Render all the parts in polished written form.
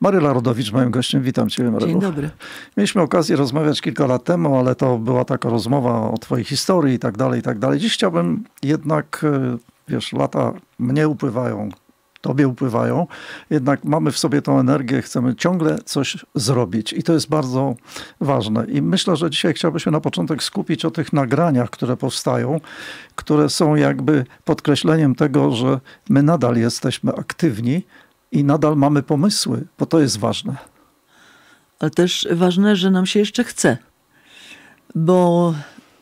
Maryla Rodowicz, moim gościem. Witam Cię, Marylo. Dzień dobry. Mieliśmy okazję rozmawiać kilka lat temu, ale to była taka rozmowa o Twojej historii i tak dalej, i tak dalej. Dziś chciałbym jednak, wiesz, lata mnie upływają, Tobie upływają, jednak mamy w sobie tą energię, chcemy ciągle coś zrobić i to jest bardzo ważne. I myślę, że dzisiaj chciałbym się na początek skupić o tych nagraniach, które powstają, które są jakby podkreśleniem tego, że my nadal jesteśmy aktywni i nadal mamy pomysły, bo to jest ważne. Ale też ważne, że nam się jeszcze chce. Bo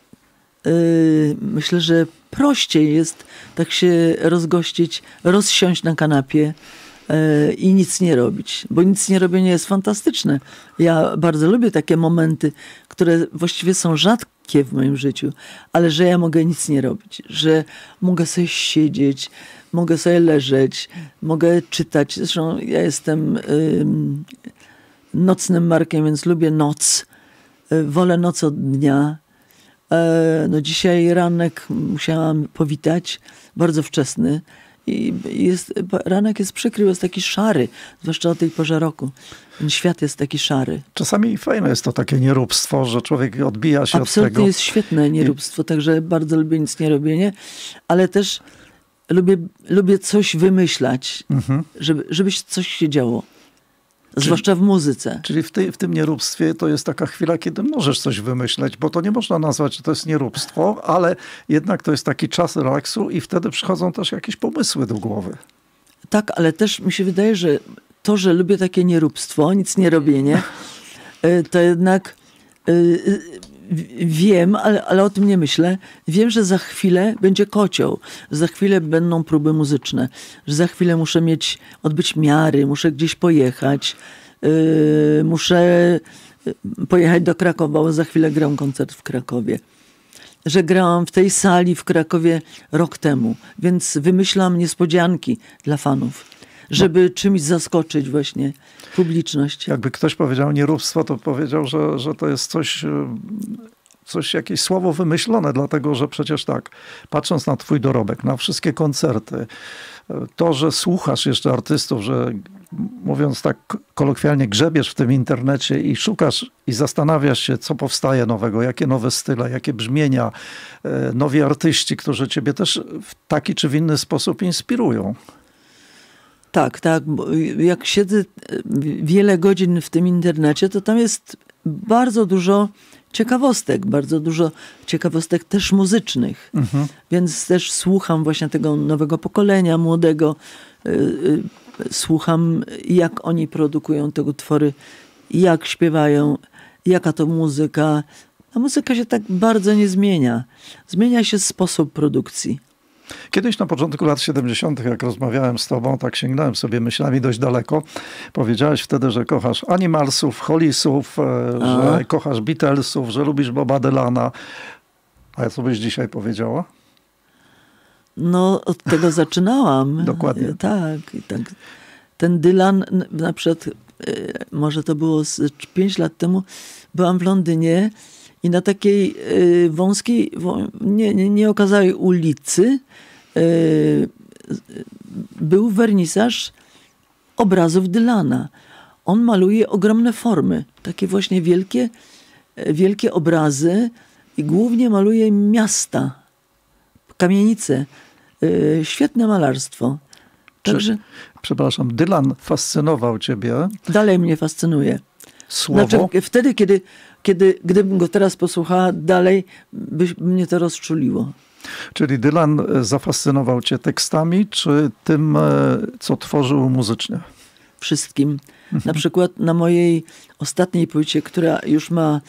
myślę, że prościej jest tak się rozgościć, rozsiąść na kanapie i nic nie robić. Bo nic nie robienie jest fantastyczne. Ja bardzo lubię takie momenty, które właściwie są rzadkie w moim życiu, ale że ja mogę nic nie robić. Że mogę sobie siedzieć, mogę sobie leżeć, mogę czytać. Zresztą ja jestem nocnym markiem, więc lubię noc. Wolę noc od dnia. No dzisiaj ranek musiałam powitać, bardzo wczesny. I ranek jest przykry, jest taki szary, zwłaszcza o tej porze roku. Ten świat jest taki szary. Czasami fajne jest to takie nieróbstwo, że człowiek odbija się Absolutnie od tego. jest świetne nieróbstwo, także bardzo lubię nic nie robienie, ale też lubię coś wymyślać, żeby coś się działo. Zwłaszcza w muzyce. Czyli w tym nieróbstwie to jest taka chwila, kiedy możesz coś wymyśleć, bo to nie można nazwać, że to jest nieróbstwo, ale jednak to jest taki czas relaksu i wtedy przychodzą też jakieś pomysły do głowy. Tak, ale też mi się wydaje, że to, że lubię takie nieróbstwo, nic nie robienie, to jednak wiem, ale o tym nie myślę, wiem, że za chwilę będzie kocioł, że za chwilę będą próby muzyczne, że za chwilę muszę odbyć miary, muszę gdzieś pojechać, muszę pojechać do Krakowa, bo za chwilę gram koncert w Krakowie. Że grałam w tej sali w Krakowie rok temu, więc wymyślam niespodzianki dla fanów, żeby czymś zaskoczyć właśnie publiczność. Jakby ktoś powiedział nieróbstwo, to powiedział, że to jest jakieś słowo wymyślone, dlatego że przecież tak, patrząc na twój dorobek, na wszystkie koncerty, to, że słuchasz jeszcze artystów, że mówiąc tak kolokwialnie, grzebiesz w tym internecie i szukasz i zastanawiasz się, co powstaje nowego, jakie nowe style, jakie brzmienia, nowi artyści, którzy ciebie też w taki czy w inny sposób inspirują. Tak, bo jak siedzę wiele godzin w tym internecie, to tam jest bardzo dużo ciekawostek też muzycznych. Więc też słucham właśnie tego nowego pokolenia, młodego. Słucham, jak oni produkują te utwory, jak śpiewają, jaka to muzyka. A muzyka się tak bardzo nie zmienia. Zmienia się sposób produkcji. Kiedyś na początku lat 70., jak rozmawiałem z tobą, tak sięgnąłem sobie myślami dość daleko. Powiedziałeś wtedy, że kochasz Animalsów, Hollisów, że kochasz Beatlesów, że lubisz Boba Dylana. A co byś dzisiaj powiedziała? No, od tego zaczynałam. Dokładnie. Tak. Ten Dylan, na przykład, może to było 5 lat temu, byłam w Londynie i na takiej wąskiej, nieokazałej ulicy był wernisaż obrazów Dylana. On maluje ogromne formy, takie właśnie wielkie obrazy i głównie maluje miasta, kamienice. Świetne malarstwo. Także, przepraszam, Dylan fascynował ciebie. Dalej mnie fascynuje. Słowo? Znaczy, wtedy, gdybym go teraz posłuchała, dalej by mnie to rozczuliło. Czyli Dylan zafascynował cię tekstami, czy tym, co tworzył muzycznie? Wszystkim. Na przykład na mojej ostatniej płycie, która już ma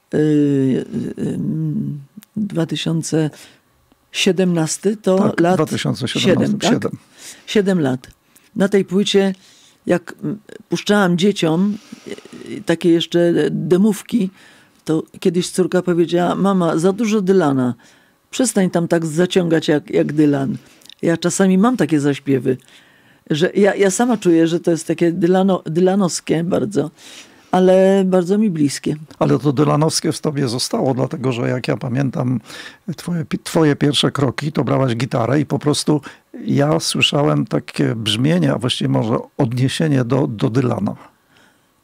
2017, to tak, lat 2017, 7 lat. Na tej płycie, jak puszczałam dzieciom takie jeszcze demówki, to kiedyś córka powiedziała: mama, za dużo Dylana. Przestań tam tak zaciągać jak Dylan. Ja czasami mam takie zaśpiewy, że ja sama czuję, że to jest takie dylanowskie bardzo, ale bardzo mi bliskie. Ale to dylanowskie w tobie zostało, dlatego że jak ja pamiętam twoje pierwsze kroki, to brałaś gitarę i po prostu ja słyszałem takie brzmienie, a właściwie może odniesienie do Dylana.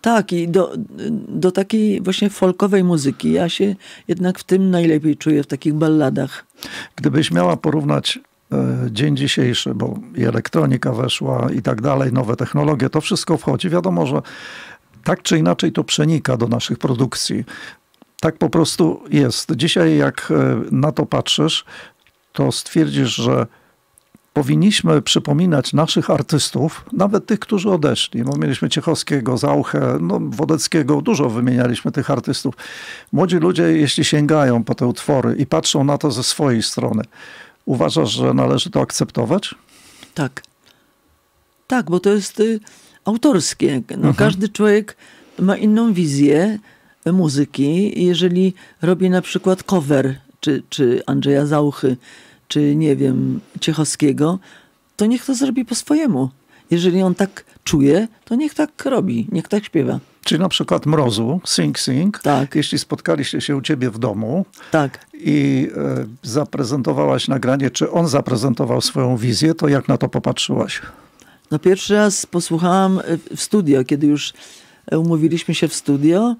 Tak, i do takiej właśnie folkowej muzyki. Ja się jednak w tym najlepiej czuję, w takich balladach. Gdybyś miała porównać dzień dzisiejszy, bo i elektronika weszła i tak dalej, nowe technologie, to wszystko wchodzi. Wiadomo, że tak czy inaczej to przenika do naszych produkcji. Tak po prostu jest. Dzisiaj jak na to patrzysz, to stwierdzisz, że powinniśmy przypominać naszych artystów, nawet tych, którzy odeszli. No, mieliśmy Ciechowskiego, Zauchę, no, Wodeckiego, dużo wymienialiśmy tych artystów. Młodzi ludzie, jeśli sięgają po te utwory i patrzą na to ze swojej strony, uważasz, że należy to akceptować? Tak. Tak, bo to jest autorskie. No, każdy człowiek ma inną wizję muzyki. Jeżeli robi na przykład cover, czy Andrzeja Zauchy, czy nie wiem, Ciechowskiego, to niech to zrobi po swojemu. Jeżeli on tak czuje, to niech tak robi, niech tak śpiewa. Czyli na przykład Mrozu, Sing Sing, tak. Jeśli spotkaliście się u ciebie w domu tak. i zaprezentowałaś nagranie, czy on zaprezentował swoją wizję, to jak na to popatrzyłaś? No pierwszy raz posłuchałam w studio, kiedy już umówiliśmy się w studio.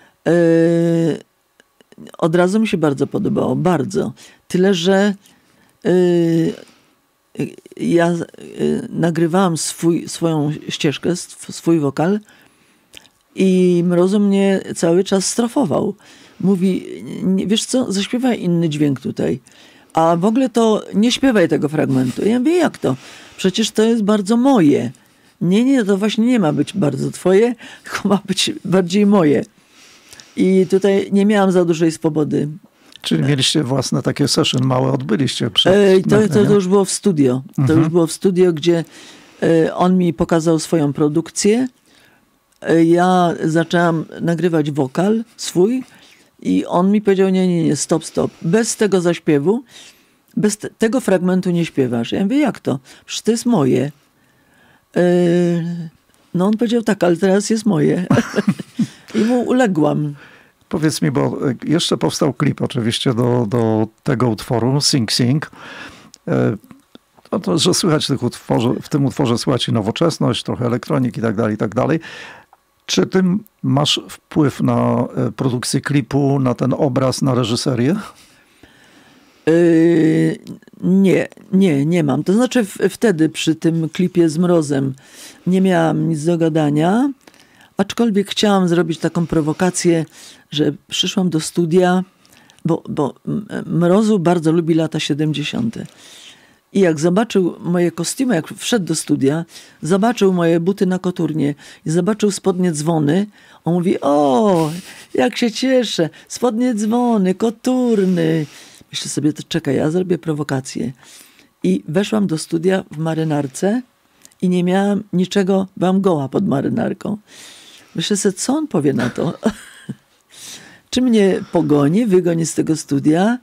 Od razu mi się bardzo podobało, bardzo. Tyle, że ja nagrywałam swoją ścieżkę, swój wokal i Mrozu mnie cały czas strofował. Mówi, wiesz co, zaśpiewaj inny dźwięk tutaj, a w ogóle to nie śpiewaj tego fragmentu. Ja mówię, jak to? Przecież to jest bardzo moje. Nie, to właśnie nie ma być bardzo twoje, tylko ma być bardziej moje. I tutaj nie miałam za dużej swobody. Czyli mieliście własne takie session małe, odbyliście przed to już było w studio. To już było w studio, gdzie on mi pokazał swoją produkcję. Ja zaczęłam nagrywać wokal swój i on mi powiedział, nie, stop. Bez tego zaśpiewu, bez tego fragmentu nie śpiewasz. Ja mówię, jak to? Przecież to jest moje. No on powiedział, tak, ale teraz jest moje. I mu uległam. Powiedz mi, bo jeszcze powstał klip oczywiście do tego utworu, Sing Sing. No to, że słychać w tym utworze słychać i nowoczesność, trochę elektronik i tak dalej. Czy ty masz wpływ na produkcję klipu, na ten obraz, na reżyserię? Nie mam. To znaczy wtedy przy tym klipie z Mrozem nie miałam nic do gadania, aczkolwiek chciałam zrobić taką prowokację, że przyszłam do studia, bo Mrozu bardzo lubi lata 70. I jak zobaczył moje kostiumy, jak wszedł do studia, zobaczył moje buty na koturnie i zobaczył spodnie dzwony, on mówi, o, jak się cieszę, spodnie dzwony, koturny. Myślę sobie, to czekaj, ja zrobię prowokację. I weszłam do studia w marynarce i nie miałam niczego, byłam goła pod marynarką. Myślę sobie, co on powie na to? Czy mnie pogoni, wygoni z tego studia?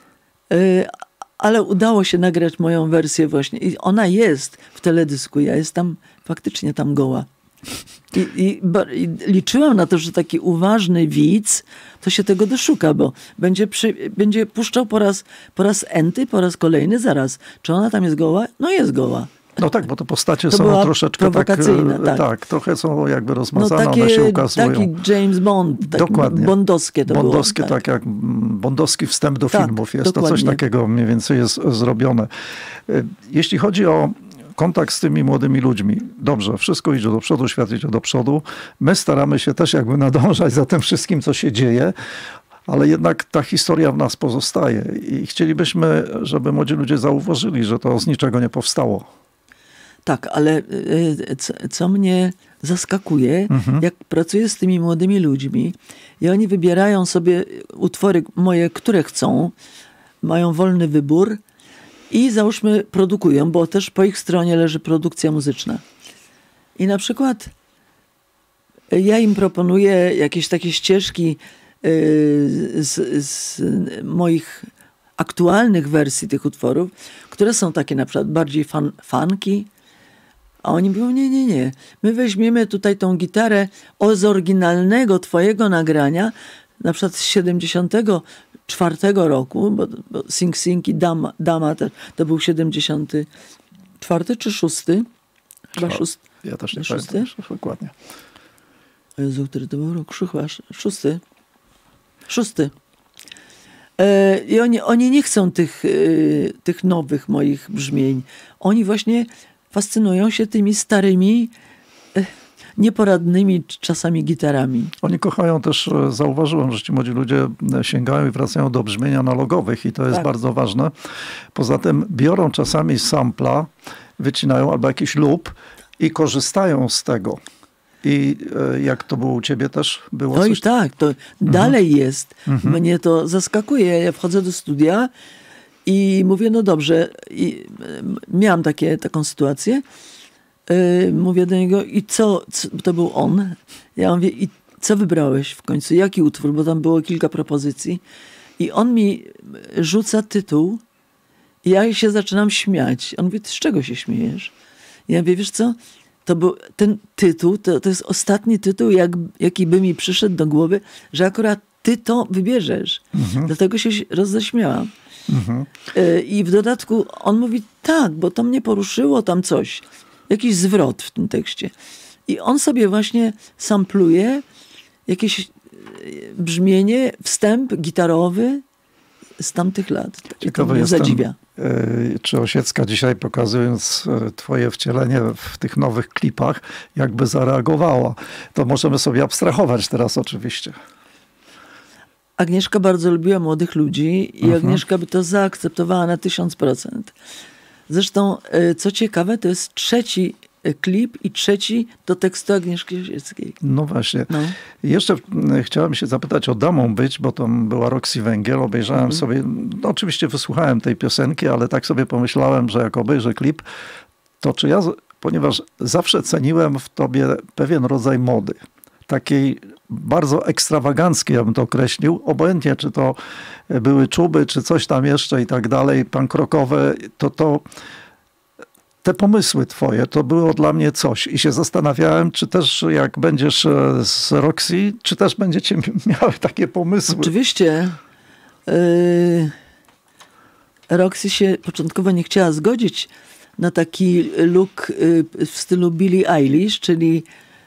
Ale udało się nagrać moją wersję właśnie. I ona jest w teledysku. Ja jestem faktycznie tam goła. I liczyłam na to, że taki uważny widz to się tego doszuka, bo będzie puszczał po raz enty, po raz kolejny zaraz. Czy ona tam jest goła? No jest goła. No tak, bo to postacie są troszeczkę tak, trochę są jakby rozmazane, one się ukazują. Taki James Bond, dokładnie. Bondowskie to Bondowskie, było. tak jak bondowski wstęp do filmów. Jest dokładnie. To coś takiego mniej więcej jest zrobione. Jeśli chodzi o kontakt z tymi młodymi ludźmi, dobrze, wszystko idzie do przodu, świat idzie do przodu. My staramy się też jakby nadążać za tym wszystkim, co się dzieje, ale jednak ta historia w nas pozostaje i chcielibyśmy, żeby młodzi ludzie zauważyli, że to z niczego nie powstało. Tak, ale co mnie zaskakuje, jak pracuję z tymi młodymi ludźmi i oni wybierają sobie utwory moje, które chcą, mają wolny wybór i załóżmy produkują, bo też po ich stronie leży produkcja muzyczna. I na przykład ja im proponuję jakieś takie ścieżki z moich aktualnych wersji tych utworów, które są takie na przykład bardziej funky, a oni mówią, nie. My weźmiemy tutaj tą gitarę z oryginalnego twojego nagrania, na przykład z 74 roku, bo Sing Sing i Dama to był 74 czy 6? Chyba 6. Ja też nie pamiętam dokładnie. Jezu, który to był rok? Chyba szósty. I oni nie chcą tych nowych moich brzmień. Oni właśnie fascynują się tymi starymi, nieporadnymi czasami gitarami. Oni kochają też, zauważyłem, że ci młodzi ludzie sięgają i wracają do brzmień analogowych i to jest bardzo ważne. Poza tym biorą czasami sampla, wycinają albo jakiś loop i korzystają z tego. I jak to było u ciebie też? Było No coś? i tak, to dalej jest. Mnie to zaskakuje. Ja wchodzę do studia i mówię, no dobrze. I miałam taką sytuację. Mówię do niego, i co? To był on. Ja mówię, i co wybrałeś w końcu? Jaki utwór? Bo tam było kilka propozycji. I on mi rzuca tytuł i ja się zaczynam śmiać. On mówi, z czego się śmiejesz? Ja mówię, wiesz co? To był ten tytuł, to jest ostatni tytuł, jaki by mi przyszedł do głowy, że akurat ty to wybierzesz. Dlatego się roześmiałam. I w dodatku on mówi, tak, bo to mnie poruszyło tam coś. Jakiś zwrot w tym tekście. I on sobie właśnie sampluje jakieś brzmienie, wstęp gitarowy z tamtych lat. Ciekawy mnie zadziwia. Czy Osiecka dzisiaj, pokazując twoje wcielenie w tych nowych klipach, jakby zareagowała. To możemy sobie abstrahować teraz oczywiście. Agnieszka bardzo lubiła młodych ludzi i Agnieszka by to zaakceptowała na 1000%. Zresztą, co ciekawe, to jest trzeci klip i trzeci do tekstu Agnieszki Osieckiej. No właśnie. No. Jeszcze chciałem się zapytać o Damą być, bo tam była Roxy Węgiel. Obejrzałem sobie, no oczywiście wysłuchałem tej piosenki, ale tak sobie pomyślałem, że jak obejrzę klip, to czy ja, ponieważ zawsze ceniłem w tobie pewien rodzaj mody, takiej bardzo ekstrawaganckiej, ja bym to określił, obojętnie czy to były czuby, czy coś tam jeszcze i tak dalej, punk rockowe, to te pomysły twoje, to było dla mnie coś. I się zastanawiałem, czy też jak będziesz z Roxy, czy też będziecie miały takie pomysły. Oczywiście. Roxy się początkowo nie chciała zgodzić na taki look w stylu Billie Eilish, czyli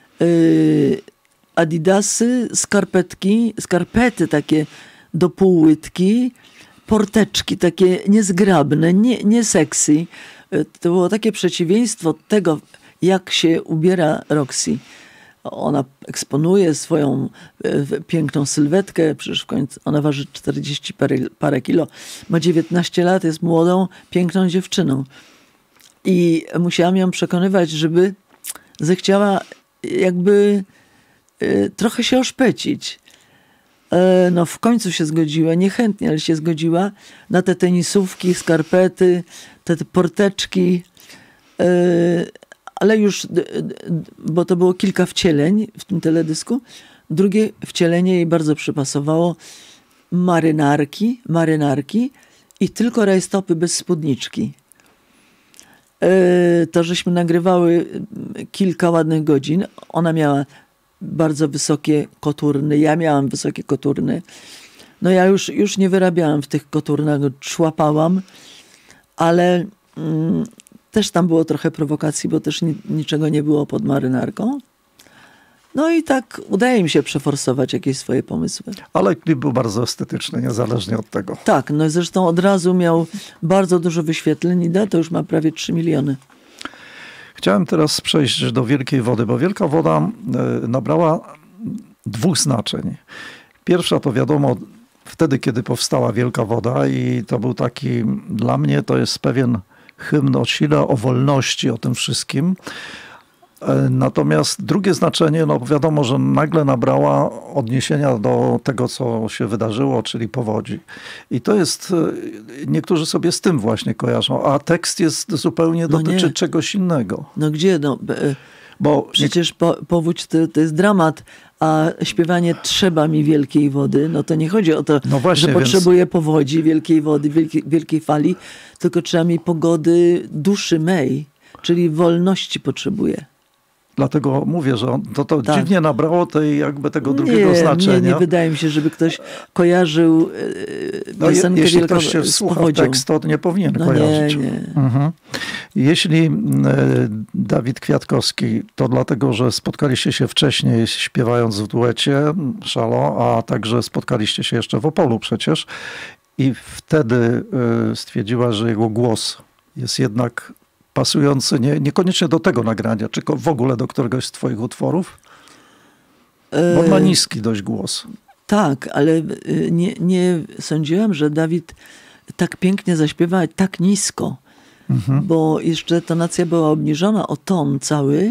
adidasy, skarpety takie do półłytki, porteczki takie niezgrabne, nie sexy. To było takie przeciwieństwo tego, jak się ubiera Roxy. Ona eksponuje swoją piękną sylwetkę, przecież w końcu ona waży 40 parę kilo, ma 19 lat, jest młodą, piękną dziewczyną. I musiałam ją przekonywać, żeby zechciała jakby trochę się oszpecić. No w końcu się zgodziła, niechętnie, ale się zgodziła na te tenisówki, skarpety, te porteczki, ale już, bo to było kilka wcieleń w tym teledysku, drugie wcielenie jej bardzo przypasowało, marynarki i tylko rajstopy bez spódniczki. To żeśmy nagrywały kilka ładnych godzin. Ona miała bardzo wysokie koturny, ja miałam wysokie koturny. No ja już nie wyrabiałam w tych koturnach, człapałam, ale też tam było trochę prowokacji, bo też niczego nie było pod marynarką. No i tak udaje mi się przeforsować jakieś swoje pomysły. Ale klip był bardzo estetyczny, niezależnie od tego. Tak, no zresztą od razu miał bardzo dużo wyświetleń i to już ma prawie 3 miliony. Chciałem teraz przejść do Wielkiej Wody, bo Wielka Woda nabrała dwóch znaczeń. Pierwsza to wiadomo wtedy, kiedy powstała Wielka Woda i to był taki, dla mnie to jest pewien hymn o sile, o wolności, o tym wszystkim. Natomiast drugie znaczenie, no wiadomo, że nagle nabrała odniesienia do tego, co się wydarzyło, czyli powodzi. I to jest, niektórzy sobie z tym właśnie kojarzą, a tekst jest zupełnie dotyczy czegoś innego. No gdzie? No, bo przecież powódź to jest dramat, a śpiewanie trzeba mi wielkiej wody, no to nie chodzi o to, no właśnie, że potrzebuję powodzi, wielkiej wody, wielkiej fali, tylko trzeba mi pogody duszy mej, czyli wolności potrzebuję. Dlatego mówię, że to Tak. dziwnie nabrało tego drugiego znaczenia. Nie wydaje mi się, żeby ktoś kojarzył piosenkę jeśli wielką ktoś się z wsłucha w powodzią. tekst, to nie powinien No kojarzyć. nie. Mhm. Jeśli Dawid Kwiatkowski, to dlatego, że spotkaliście się wcześniej śpiewając w duecie Szalo, a także spotkaliście się jeszcze w Opolu przecież i wtedy stwierdziła, że jego głos jest jednak pasujący niekoniecznie do tego nagrania, czy w ogóle do któregoś z twoich utworów? Bo on ma niski dość głos. Tak, ale nie sądziłam, że Dawid tak pięknie zaśpiewa tak nisko, bo jeszcze tonacja była obniżona o ton cały,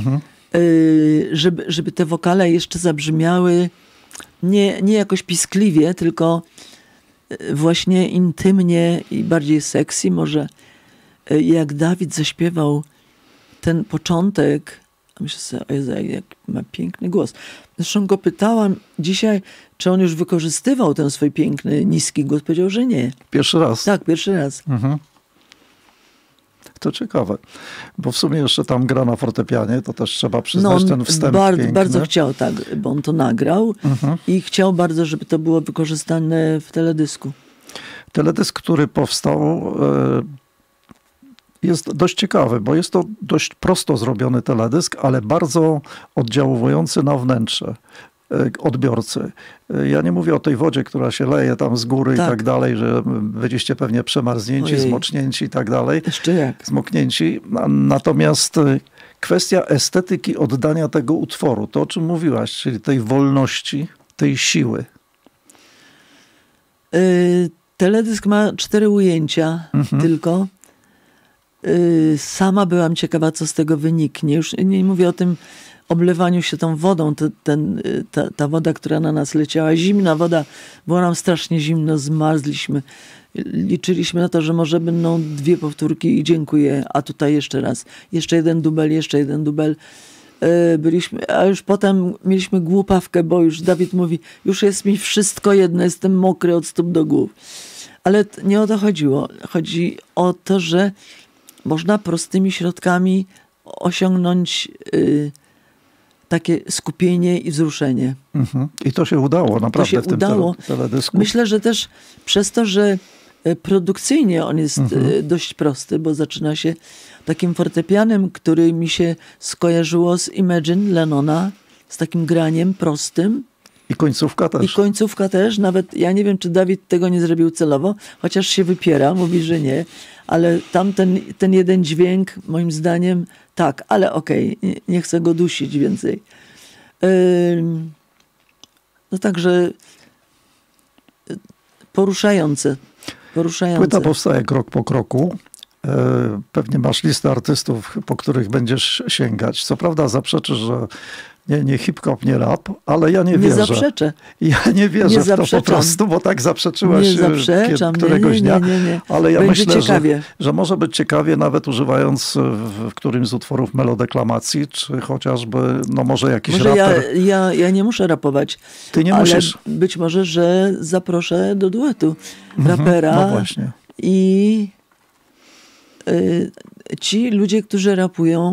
żeby te wokale jeszcze zabrzmiały nie jakoś piskliwie, tylko właśnie intymnie i bardziej sexy. Może jak Dawid zaśpiewał ten początek, myślę sobie, o Jezu, jak ma piękny głos. Zresztą go pytałam dzisiaj, czy on już wykorzystywał ten swój piękny, niski głos. Powiedział, że nie. Pierwszy raz? Tak, pierwszy raz. To ciekawe, bo w sumie jeszcze tam gra na fortepianie, to też trzeba przyznać ten wstęp piękny. Bardzo chciał, tak, bo on to nagrał i chciał bardzo, żeby to było wykorzystane w teledysku. Teledysk, który powstał, jest dość ciekawy, bo jest to dość prosto zrobiony teledysk, ale bardzo oddziałujący na wnętrze odbiorcy. Ja nie mówię o tej wodzie, która się leje tam z góry i tak dalej, że będziecie pewnie przemarznięci, zmocznięci i tak dalej. Jeszcze jak. Zmoknięci. Natomiast kwestia estetyki oddania tego utworu, to o czym mówiłaś, czyli tej wolności, tej siły. Teledysk ma 4 ujęcia tylko. Sama byłam ciekawa, co z tego wyniknie. Już nie mówię o tym oblewaniu się tą wodą. Ta woda, która na nas leciała, zimna woda, było nam strasznie zimno, zmarzliśmy. Liczyliśmy na to, że może będą 2 powtórki i dziękuję, a tutaj jeszcze raz. Jeszcze jeden dubel. Byliśmy, a już potem mieliśmy głupawkę, bo już Dawid mówi, już jest mi wszystko jedno, jestem mokry od stóp do głów. Ale nie o to chodziło. Chodzi o to, że można prostymi środkami osiągnąć takie skupienie i wzruszenie. I to się udało naprawdę w tym teledysku. Myślę, że też przez to, że produkcyjnie on jest dość prosty, bo zaczyna się takim fortepianem, który mi się skojarzyło z Imagine Lennona, z takim graniem prostym. I końcówka też. Nawet ja nie wiem, czy Dawid tego nie zrobił celowo, chociaż się wypiera, mówi, że nie. Ale tam ten jeden dźwięk, moim zdaniem, tak, ale okej, nie chcę go dusić więcej. No także poruszające. Płyta powstaje krok po kroku. Pewnie masz listę artystów, po których będziesz sięgać. Co prawda zaprzeczysz, że nie hip-hop, nie rap, ale ja nie wierzę. Nie zaprzeczę. Ja nie wierzę w to po prostu, bo tak zaprzeczyłaś któregoś dnia. Nie. Ale ja Będzie myślę, ciekawie. że może być ciekawie, nawet używając w którymś z utworów melodeklamacji, czy chociażby, może jakiś raper. Ja nie muszę rapować. Ty nie musisz. Być może, że zaproszę do duetu rapera. No właśnie. I ci ludzie, którzy rapują,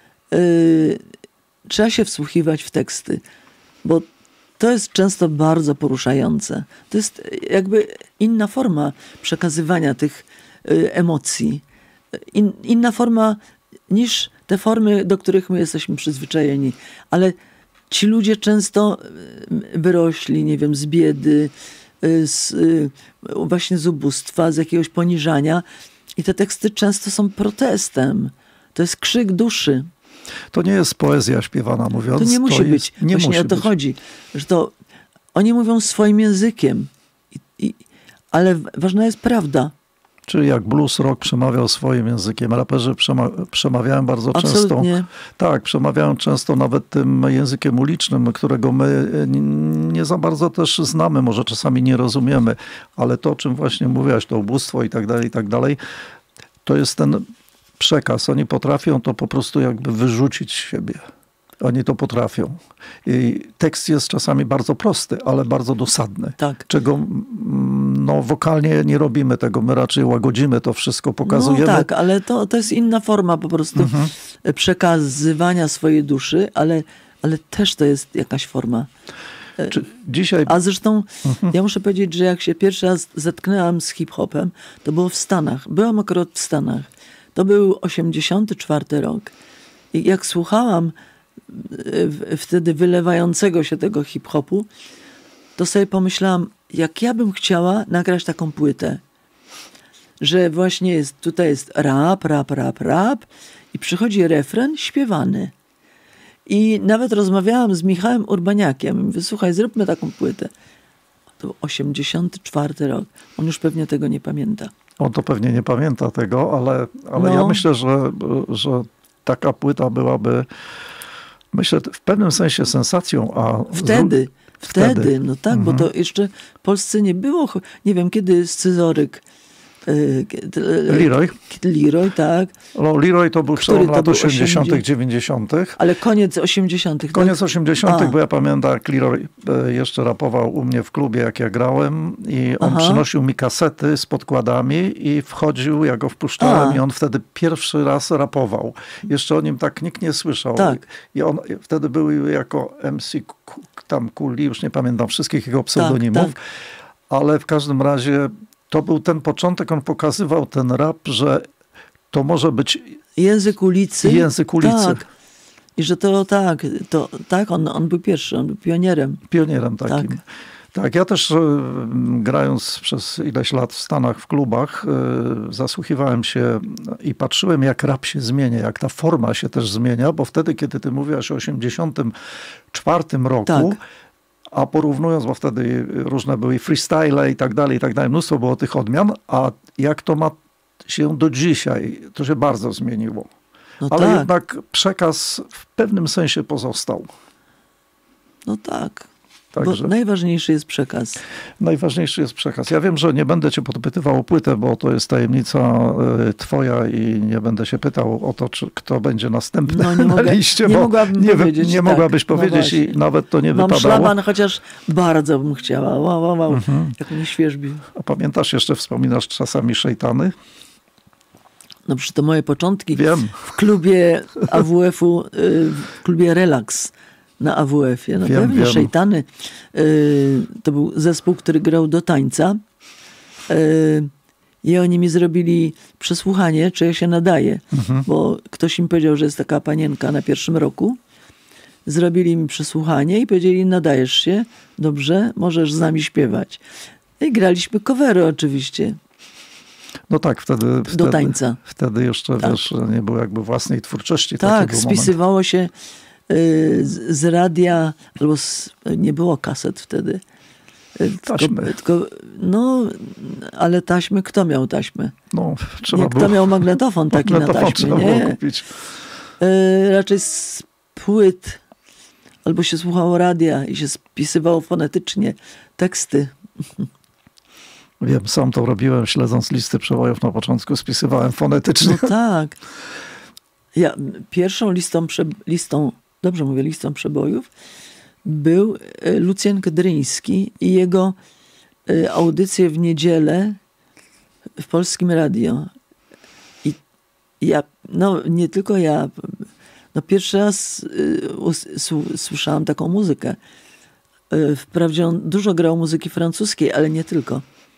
trzeba się wsłuchiwać w teksty, bo to jest często bardzo poruszające. To jest jakby inna forma przekazywania tych emocji. Inna forma niż te formy, do których my jesteśmy przyzwyczajeni. Ale ci ludzie często wyrośli, nie wiem, z biedy, właśnie z ubóstwa, z jakiegoś poniżania. I te teksty często są protestem. To jest krzyk duszy. To nie jest poezja śpiewana, mówiąc. To nie musi być. Właśnie o to chodzi. Że to oni mówią swoim językiem. Ale ważna jest prawda. Czyli jak blues rock przemawiał swoim językiem. Raperzy przemawiają bardzo często. Tak, przemawiają często nawet tym językiem ulicznym, którego my nie za bardzo też znamy, może czasami nie rozumiemy, ale to, o czym właśnie mówiłaś, to ubóstwo i tak dalej, to jest ten przekaz. Oni potrafią to po prostu jakby wyrzucić z siebie. Oni to potrafią. I tekst jest czasami bardzo prosty, ale bardzo dosadny. Tak. Czego wokalnie nie robimy tego. My raczej łagodzimy to wszystko, pokazujemy. No tak, ale to jest inna forma po prostu przekazywania swojej duszy, ale też to jest jakaś forma. Czy dzisiaj... A zresztą ja muszę powiedzieć, że jak się pierwszy raz zetknęłam z hip-hopem, to było w Stanach. Byłam akurat w Stanach. To był 84 rok. I jak słuchałam wtedy wylewającego się tego hip-hopu, to sobie pomyślałam, jak ja bym chciała nagrać taką płytę. Że właśnie tutaj jest rap i przychodzi refren śpiewany. I nawet rozmawiałam z Michałem Urbaniakiem. Mówię, słuchaj, zróbmy taką płytę. To był 84 rok. On już pewnie tego nie pamięta. On to pewnie nie pamięta tego, ale ja myślę, że taka płyta byłaby, myślę, w pewnym sensie sensacją. A Wtedy, no tak, bo to jeszcze w Polsce nie było, nie wiem, kiedy Scyzoryk. Leroy, tak. No, Leroy to był przełom lat 80., 90. Ale koniec 80. Koniec 80., bo ja pamiętam, jak Leroy jeszcze rapował u mnie w klubie, jak ja grałem i on przynosił mi kasety z podkładami i wchodził, ja go wpuszczałem i on wtedy pierwszy raz rapował. Jeszcze o nim tak nikt nie słyszał. Tak. I on wtedy był jako MC tam Kuli, już nie pamiętam wszystkich jego pseudonimów, tak. Ale w każdym razie to był ten początek, on pokazywał ten rap, że to może być język ulicy. Tak. I że on był pierwszy, on był pionierem. Pionierem takim. Tak, ja też grając przez ileś lat w Stanach w klubach, zasłuchiwałem się i patrzyłem, jak rap się zmienia, jak ta forma się też zmienia, bo wtedy, kiedy ty mówiłaś o 84 roku, a porównując, bo wtedy różne były freestyle i tak dalej, mnóstwo było tych odmian, a jak to ma się do dzisiaj, to się bardzo zmieniło. No ale jednak przekaz w pewnym sensie pozostał. No tak. Także bo najważniejszy jest przekaz. Najważniejszy jest przekaz. Ja wiem, że nie będę cię podpytywał o płytę, bo to jest tajemnica twoja i nie będę się pytał o to, kto będzie następny na liście, nie bo mogłabym powiedzieć, nie mogłabyś powiedzieć i nawet to nie wypadało. Mam szlaban, chociaż bardzo bym chciała. Wow. Jak mnie świeżbi. A pamiętasz, jeszcze wspominasz czasami szejtany? No przecież to moje początki. Wiem. W klubie AWF-u, w klubie Relax na AWF-ie. No pewnie Szejtany. To był zespół, który grał do tańca. I oni mi zrobili przesłuchanie, czy ja się nadaję. Bo ktoś im powiedział, że jest taka panienka na pierwszym roku. Zrobili mi przesłuchanie i powiedzieli, nadajesz się, dobrze, możesz z nami śpiewać. I graliśmy covery oczywiście. No tak, wtedy do tańca. Wtedy jeszcze wiesz, nie było jakby własnej twórczości. Tak, spisywało się z radia, albo nie było kaset wtedy. Taśmy. Ale taśmy, kto miał taśmę? No, trzeba kto miał magnetofon taki na taśmie? Nie. Kupić. Raczej z płyt, albo się słuchało radia i się spisywało fonetycznie teksty. Wiem, sam to robiłem, śledząc listy przebojów na początku, spisywałem fonetycznie. No tak. Ja pierwszą listą przebojów był Lucjan Kedryński i jego audycje w niedzielę w Polskim Radio. I ja, nie tylko ja, pierwszy raz słyszałam taką muzykę. Wprawdzie on dużo grał muzyki francuskiej, ale nie tylko.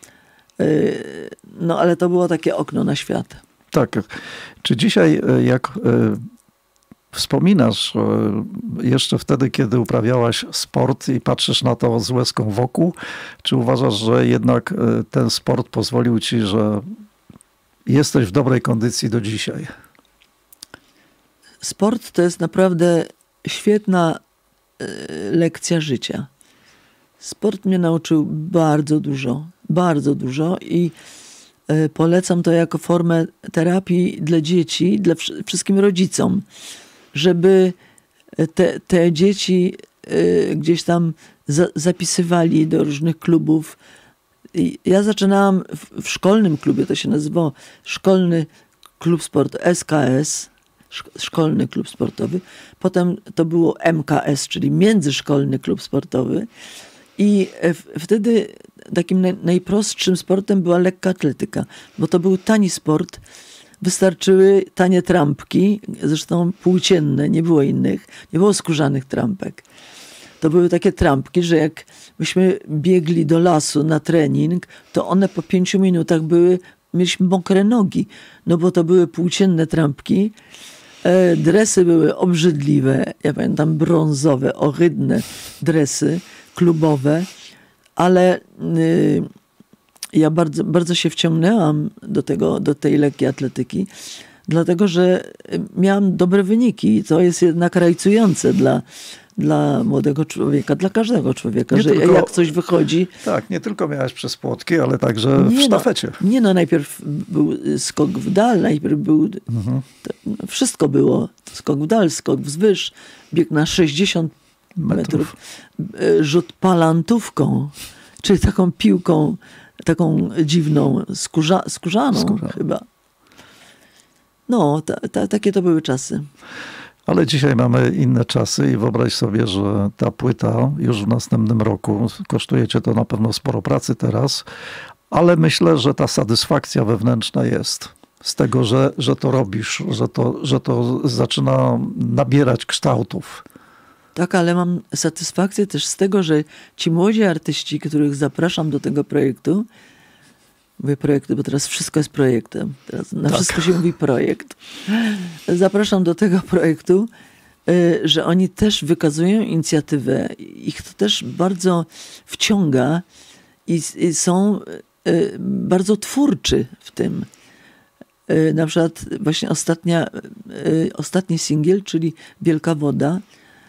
Ale to było takie okno na świat. Tak. Czy dzisiaj, jak wspominasz jeszcze wtedy, kiedy uprawiałaś sport i patrzysz na to z łezką wokół, czy uważasz, że jednak ten sport pozwolił ci, że jesteś w dobrej kondycji do dzisiaj? Sport to jest naprawdę świetna lekcja życia. Sport mnie nauczył bardzo dużo i polecam to jako formę terapii dla dzieci, dla wszystkim rodzicom, żeby te dzieci gdzieś tam zapisywali do różnych klubów. Ja zaczynałam w szkolnym klubie, to się nazywało Szkolny Klub Sportu, SKS, Szkolny Klub Sportowy. Potem to było MKS, czyli Międzyszkolny Klub Sportowy. I wtedy takim najprostszym sportem była lekka atletyka, bo to był tani sport. wystarczyły tanie trampki, zresztą płócienne, nie było innych, nie było skórzanych trampek. To były takie trampki, że jak myśmy biegli do lasu na trening, to one po 5 minutach mieliśmy mokre nogi, no bo to były płócienne trampki. Dresy były obrzydliwe, ja pamiętam brązowe, ohydne dresy klubowe, ale ja bardzo, bardzo się wciągnęłam do tej lekkiej atletyki, dlatego że miałam dobre wyniki i to jest jednak rajcujące dla młodego człowieka, dla każdego człowieka, że tylko, jak coś wychodzi... Tak, nie tylko miałaś przez płotki, ale także w sztafecie. Najpierw był skok w dal, najpierw był... Wszystko było. Skok w dal, skok wzwyż, bieg na 60 metrów, rzut palantówką, czyli taką piłką, taką dziwną, skórzaną chyba. No, takie to były czasy. Ale dzisiaj mamy inne czasy i wyobraź sobie, że ta płyta już w następnym roku, kosztuje cię to na pewno sporo pracy teraz, ale myślę, że ta satysfakcja wewnętrzna jest z tego, że to robisz, że to zaczyna nabierać kształtów. Tak, ale mam satysfakcję też z tego, że ci młodzi artyści, których zapraszam do tego projektu, mówię projekty, bo teraz wszystko jest projektem. Teraz na wszystko się mówi projekt. Zapraszam do tego projektu, że oni też wykazują inicjatywę. Ich to też bardzo wciąga i są bardzo twórczy w tym. Na przykład właśnie ostatni singiel, czyli Wielka Woda.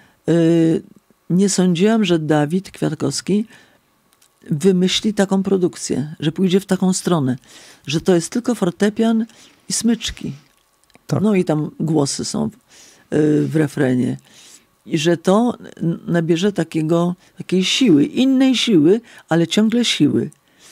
Nie sądziłam, że Dawid Kwiatkowski wymyśli taką produkcję, że pójdzie w taką stronę, że to jest tylko fortepian i smyczki. Tak. No i tam głosy są w refrenie. I że to nabierze takiej siły, innej siły, ale ciągle siły.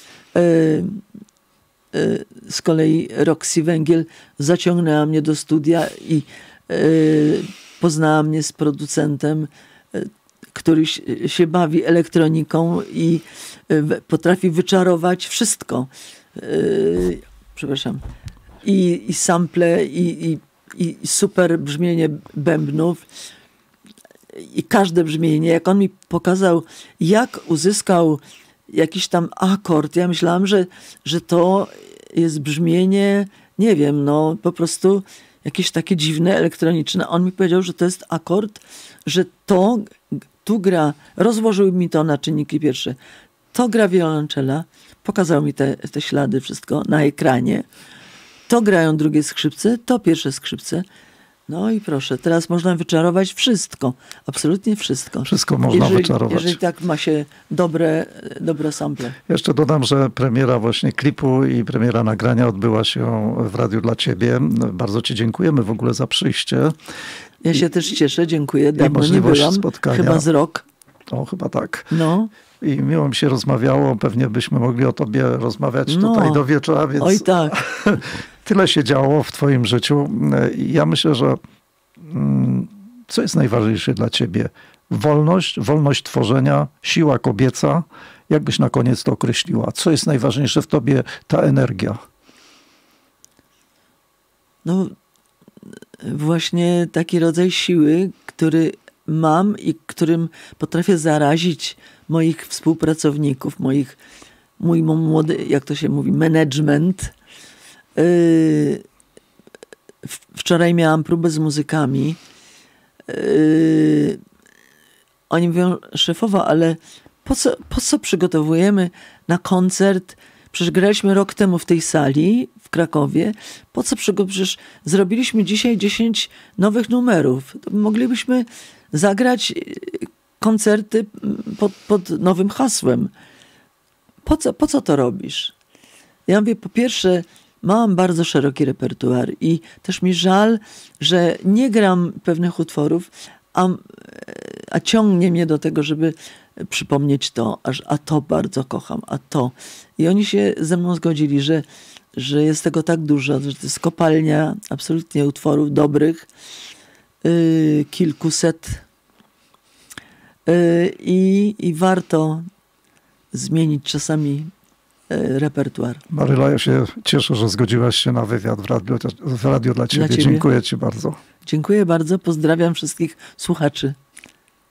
Z kolei Roxy Węgiel zaciągnęła mnie do studia i poznała mnie z producentem, który się bawi elektroniką i potrafi wyczarować wszystko. Przepraszam. I sample, i super brzmienie bębnów. I każde brzmienie. Jak on mi pokazał, jak uzyskał jakiś tam akord, ja myślałam, że to jest brzmienie, nie wiem, no po prostu jakieś takie dziwne, elektroniczne. On mi powiedział, że to jest akord, że tu gra, rozłożył mi to na czynniki pierwsze. To gra wiolonczela, pokazał mi te ślady, wszystko na ekranie. To grają drugie skrzypce, to pierwsze skrzypce. No i proszę, teraz można wyczarować wszystko. Absolutnie wszystko. Wszystko można wyczarować. Jeżeli tak ma się dobre sample. Jeszcze dodam, że premiera właśnie klipu i premiera nagrania odbyła się w Radiu dla Ciebie. Bardzo Ci dziękujemy w ogóle za przyjście. Ja się też cieszę, dziękuję. Dawno nie byłam. Spotkania. Chyba z rok. O, chyba tak. No. I miło mi się rozmawiało. Pewnie byśmy mogli o Tobie rozmawiać tutaj do wieczora, więc oj tak. Tyle się działo w Twoim życiu. Ja myślę, że co jest najważniejsze dla Ciebie? Wolność tworzenia, siła kobieca. Jak byś na koniec to określiła? Co jest najważniejsze w Tobie, ta energia? No właśnie taki rodzaj siły, który mam i którym potrafię zarazić moich współpracowników, mój młody, jak to się mówi, management. Wczoraj miałam próbę z muzykami. Oni mówią, szefowa, ale po co przygotowujemy na koncert? Przecież graliśmy rok temu w tej sali w Krakowie. Przecież zrobiliśmy dzisiaj 10 nowych numerów. To moglibyśmy zagrać koncerty pod nowym hasłem. Po co to robisz? Ja mówię, po pierwsze, mam bardzo szeroki repertuar i też mi żal, że nie gram pewnych utworów, a ciągnie mnie do tego, żeby przypomnieć to, a to bardzo kocham, a to. I oni się ze mną zgodzili, że jest tego tak dużo, że to jest kopalnia absolutnie utworów dobrych, kilkuset i warto zmienić czasami repertuar. Maryla, ja się cieszę, że zgodziłaś się na wywiad w radiu dla Ciebie. Dziękuję Ci bardzo. Dziękuję bardzo. Pozdrawiam wszystkich słuchaczy.